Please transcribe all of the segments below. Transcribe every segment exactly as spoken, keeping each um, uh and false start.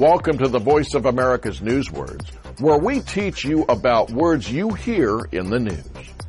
Welcome to the Voice of America's Newswords, where we teach you about words you hear in the news.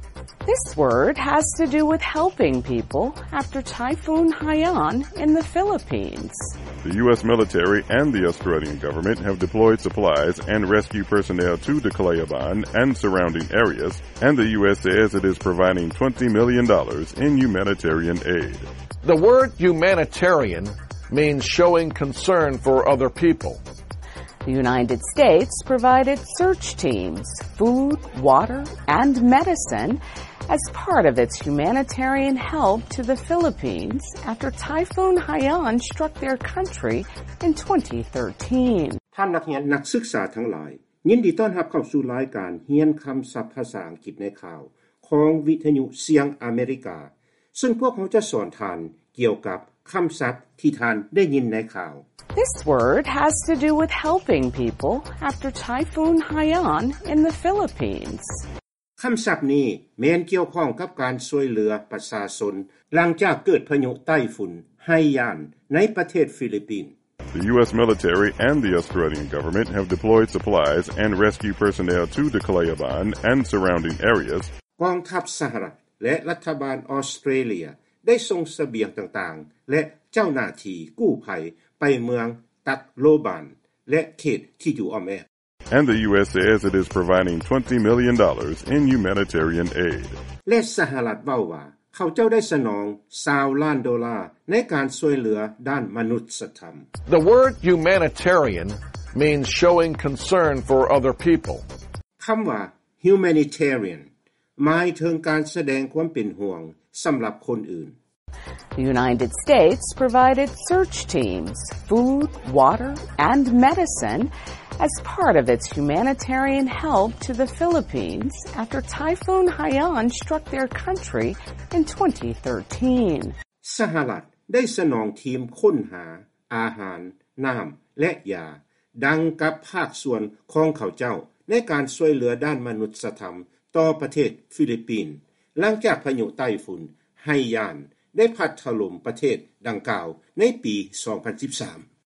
This word has to do with helping people after Typhoon Haiyan in the Philippines. The U S military and the Australian government have deployed supplies and rescue personnel to the Calayaban and surrounding areas, and the U S says it is providing twenty million dollars in humanitarian aid. The word humanitarian means showing concern for other people. The United States provided search teams, food, water, and medicine as part of its humanitarian help to the Philippines after Typhoon Haiyan struck their country in twenty thirteen. ท่านนักเรียนนักศึกษาทั้งหลายยินดีต้อนรับเข้าสู่รายการเรียนคำศัพท์ภาษาอังกฤษในข่าวของวิทยุเสียงอเมริกาซึ่งพวกเขาจะสอนท่านเกี่ยวกับคำศัพท์ที่ท่านได้ยินในข่าว This word has to do with helping people after Typhoon Haiyan in the Philippines. คำศัพท์นี้แม้นเกี่ยวข้องกับการช่วยเหลือประชาชนหลังจากเกิดพายุไต้ฝุ่นไฮยานในประเทศฟิลิปปินส์ The U S military and the Australian government have deployed supplies and rescue personnel to the Calayaban and surrounding areas. กองทัพสหรัฐและรัฐบาลออสเตรเลียได้ส่งเสบียงต่างๆและเจ้าหน้าที่กู้ภัยไปเมืองตักโลบานและเขตที่อยู่อ้อมแอ And the U S says it is providing twenty million dollars in humanitarian aid. และสหรัฐเว้าว่าเขาเจ้าได้สนองยี่สิบล้านดอลลาร์ในการช่วยเหลือด้านมนุษยธรรม The word humanitarian means showing concern for other people. คำว่า humanitarian หมายถึงการแสดงความเป็นห่วงสำหรับคนอื่น The United States provided search teams, food, water, and medicine as part of its humanitarian help to the Philippines after Typhoon Haiyan struck their country in twenty thirteen. สหรัฐได้สนองทีมค้นหาอาหารน้ำและยาดังกับภาคส่วนของเขาเจ้าในการช่วยเหลือด้านมนุษยธรรมต่อประเทศฟิลิปปินส์หลังจากพายุไต้ฝุ่นไฮยานได้พัดถล่มประเทศดังกล่าวในปีสองพันสิบสาม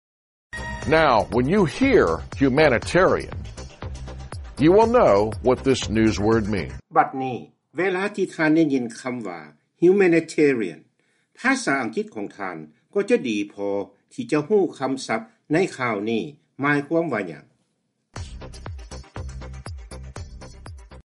Now, when you hear humanitarian, you will know what this news word means. บัดนี้เวลาที่ท่านได้ยินคำว่า humanitarian ภาษาอังกฤษของท่านก็จะดีพอที่จะรู้คำศัพท์ในข่าวนี้หมายความว่าหยัง